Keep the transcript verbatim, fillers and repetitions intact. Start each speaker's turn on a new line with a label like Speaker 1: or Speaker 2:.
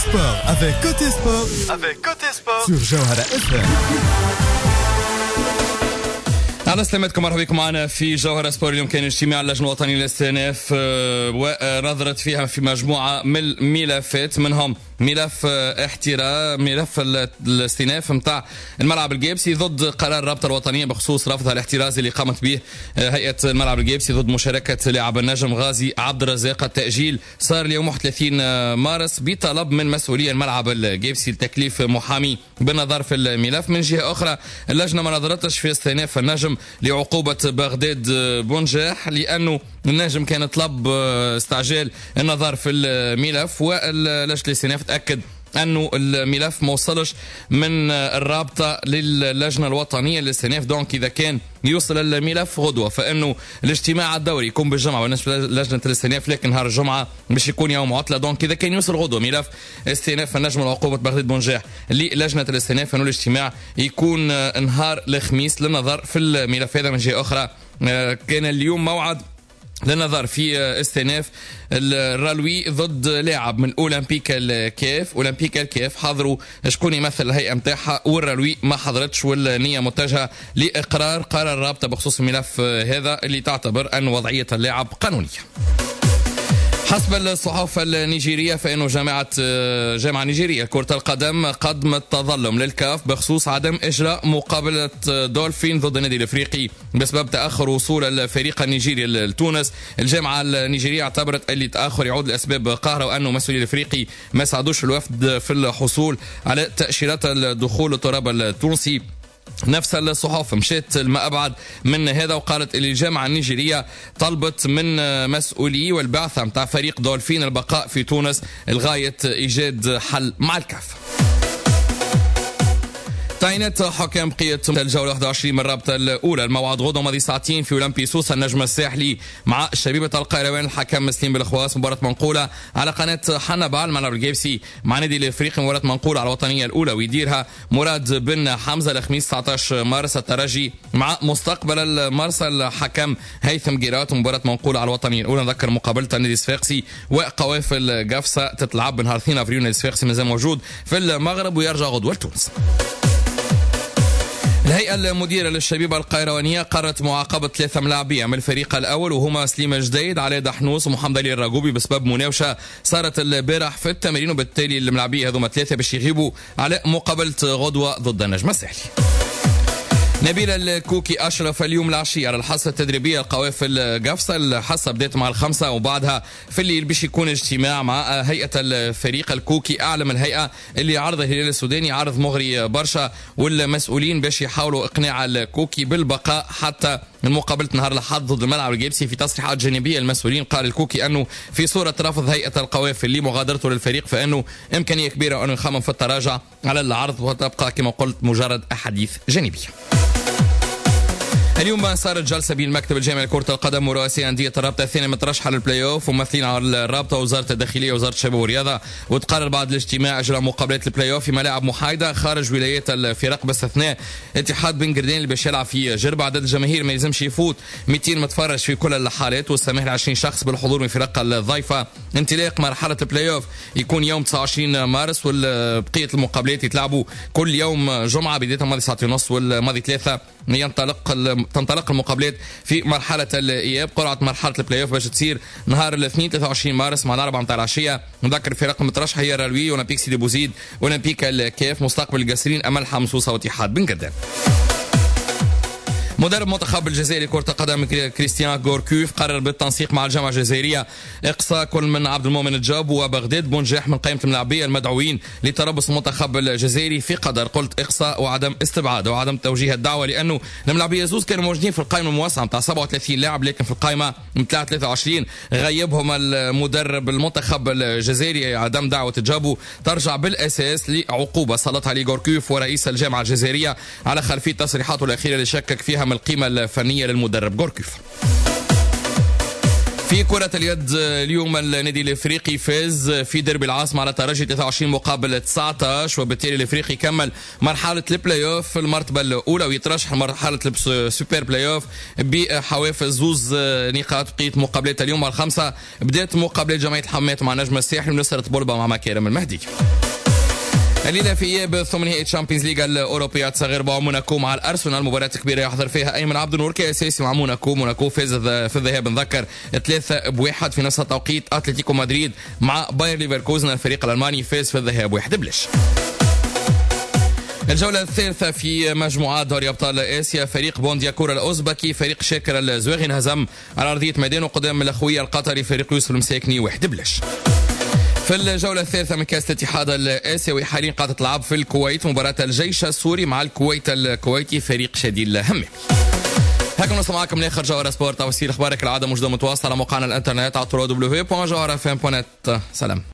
Speaker 1: sport avec Côté Sport. Avec Côté Sport sur جوهرة اف ام.
Speaker 2: أهلا سلامتكم، مرحبا بكم معنا في جوهرة سبور. اليوم كان اجتماع اللجنة الوطنية للاستئناف ونظرت فيها في مجموعة من الملفات، منهم ملف احتراء ملف الاستئناف متاع الملعب الجيبسي ضد قرار الرابطة الوطنية بخصوص رفضها الاحترازي اللي قامت به هيئة الملعب الجيبسي ضد مشاركة لاعب النجم غازي عبد الرزاق. التأجيل صار اليوم واحد وثلاثين مارس بطلب من مسؤولي الملعب الجيبسي لتكليف محامي بالنظر في الملف. من جهة أخرى اللجنة ما نظرتش في استئناف النجم لعقوبة بغداد بونجاح لأنه النجم كان طلب استعجال النظر في الملف، ولجنة الاستئناف تأكد أنه الملف ما وصلش من الرابطة للجنة الوطنية للاستئناف. دونك إذا كان يوصل الملف غدوة فإنه الاجتماع الدوري يكون بالجمعة بالنسبة للجنة الاستئناف، لكن نهار الجمعة باش يكون يوم عطلة. دونك إذا كان يوصل غدوة ملف استئناف النجم وعقوبة بغداد بونجاح للجنة الاستئناف أنه الاجتماع يكون نهار الخميس للنظر في الملف هذا. من جهة أخرى كان اليوم موعد للنظر في استئناف الرالوي ضد لاعب من اولمبيك الكيف. اولمبيك الكيف حضروا شكون يمثل الهيئه نتاعها والرالوي ما حضرتش، والنيه متجهه لاقرار قرار الرابطه بخصوص الملف هذا اللي تعتبر ان وضعيه اللاعب قانونيه. حسب الصحف النيجيرية فإنه جامعة جامعة نيجيرية كرة القدم قدمت تظلم للكاف بخصوص عدم إجراء مقابلة دولفين ضد النادي الأفريقي بسبب تأخر وصول الفريق النيجيري لتونس. الجامعة النيجيرية اعتبرت اللي تأخر يعود لأسباب قهرة، وأنه مسؤولي الأفريقي ما ساعدوش الوفد في الحصول على تأشيرات الدخول للتراب التونسي. نفس الصحف مشيت ما أبعد من هذا وقالت اللي الجامعة النيجيرية طلبت من مسؤولي والبعثة متاع فريق دولفين البقاء في تونس لغاية إيجاد حل مع الكاف. تعيينات حكام بقية الجولة واحد وعشرين من الرابطة الأولى. الموعد غدوة ماضي ساعتين في أولمبي سوسة النجم الساحلي مع شبيبة القيروان. الحكم مسلم بالخواص. مباراة منقولة على قناة حنبال الملعب الجيبسي مع نادي الافريقي. مباراة منقولة على الوطنية الأولى ويديرها مراد بن حمزة الخميس تسعة عشر مارس. الترجي مع مستقبل المرسى الحكم هيثم جيرات. مباراة منقولة على الوطنية الأولى. نذكر مقابلة النادي الصفاقسي وقوافل قفصة تتلعب بنهار اثنين افريل. النادي الصفاقسي مازال موجود في المغرب ويرجع غدوة لتونس. الهيئة المديرة للشبيبة القيروانية قررت معاقبة ثلاثة ملاعبية من الفريق الأول وهما سليم الجديد علاء دحنوس ومحمد علي الراغوبي بسبب مناوشة صارت البارح في التمرين، وبالتالي الملاعبية هذوما ثلاثة باش يغيبوا على مقابلة غدوة ضد النجم الساحلي. نبيل الكوكي أشرف اليوم العشية على الحصة التدريبية القوافل قفصة. الحصة بدأت مع الخمسة وبعدها في الليل باش يكون اجتماع مع هيئة الفريق. الكوكي أعلم الهيئة اللي عرض الهلال السوداني عرض مغري برشا، والمسؤولين باش يحاولوا إقناع الكوكي بالبقاء حتى من مقابلة نهار الأحد ضد الملعب الجيبسي. في تصريحات جانبية المسؤولين قال الكوكي أنه في صورة رفض هيئة القوافل لمغادرته للفريق فإنه إمكانية كبيرة أنه يخمم في التراجع على العرض، وتبقى كما قلت مجرد أحاديث جانبية. اليوم صارت جلسة بين المكتب الجامعي لكرة القدم ورؤساء أندية الرابطة الثانية مترشحة للبلاي اوف وممثلين على الرابطة ووزارة الداخلية ووزارة الشباب والرياضة. وتقرر بعد الاجتماع إجراء مقابلات البلاي اوف في ملاعب محايدة خارج ولايات الفرق باستثناء اتحاد بن قردين اللي باش يلعب في جربة. عدد الجماهير ما يلزمش يفوت مئتين متفرج في كل الحالات، والسماح ل عشرين شخص بالحضور من فرق الضيفة. انطلاق مرحلة البلاي اوف يكون يوم تسعة وعشرين مارس، والبقية المقابلات يتلعبوا كل يوم جمعة بداية ماضي ساعتين ونص والماضي ثلاثة ينطلق تنطلق المقابلات في مرحلة الإياب. قرعة مرحلة البلاي اوف باش تصير نهار الاثنين ثلاثة وعشرين مارس مع الأربعة متاع العشية. نذكر الفرق المترشحة هي رالوي، أولمبيك سيدي بوزيد، أولمبيك الكيف، مستقبل القصرين، أمل حمصوصة واتحاد بن قردان. مدرب منتخب الجزائري كرة القدم كريستيان غوركوف قرر بالتنسيق مع الجامعة الجزائرية إقصاء كل من عبد المؤمن الجاب وبغداد بونجاح من قائمة الملاعبية المدعوين لتربص المنتخب الجزائري في قدر قلت إقصاء وعدم استبعاد وعدم توجيه الدعوة، لأنه الملاعبية زوز كانوا موجودين في القائمة الموسعة متاع سبعة وثلاثين لاعب، لكن في القائمة متاع ثلاثة وعشرين غيبهم المدرب المنتخب الجزائري عدم دعوة الجابو. ترجع بالأساس لعقوبة سلطها علي غوركوف ورئيس الجامعة الجزائرية على خلفية تصريحاته الأخيرة اللي شكك فيها من القيمة الفنية للمدرب غوركوف. في كرة اليد اليوم النادي الافريقي فاز في دربي العاصمة على ترجي ثلاثة وعشرين مقابل تسعة عشر، وبالتالي الافريقي كمل مرحلة البلاي اوف في المرتبة الأولى ويترشح مرحلة السوبر بلاي اوف بحوافز زوز نقاط. بقيت مقابلات اليوم الخمسة بدات مقابلة جمعية الحمامات مع نجم الساحل ونصرة بولبا مع مكارم المهدي. الليلة في إياب ثمن نهائي تشامبيونز ليغ الأوروبية تصغر باو موناكو مع الأرسنال، مباراة كبيرة يحضر فيها أيمن عبد النور كأساسي مع موناكو. موناكو فاز في الذهاب نذكر ثلاثة بواحد في نفس التوقيت. أتلتيكو مدريد مع باير ليفركوزن الفريق الألماني فاز في الذهاب واحد بلش. الجولة الثالثة في مجموعات دوري أبطال آسيا، فريق بوندياكور الأوزبكي فريق شاكر الزواغي انهزم على أرضية ميدانه قدام الأخوية القطري فريق يوسف المساكني واحد بلش. في الجولة الثالثة من كأس الاتحاد الآسيوي حاليا قاعدة تلعب في الكويت مباراة الجيش السوري مع الكويت الكويتي فريق شديد الهمة. هكذا نوصل معكم لاخر جوهرة سبورت. توصيل اخبارك العادة موجودة متواصلة على موقعنا الانترنت على دبليو دبليو دبليو دوت جوهرة اف ام دوت نت. سلام.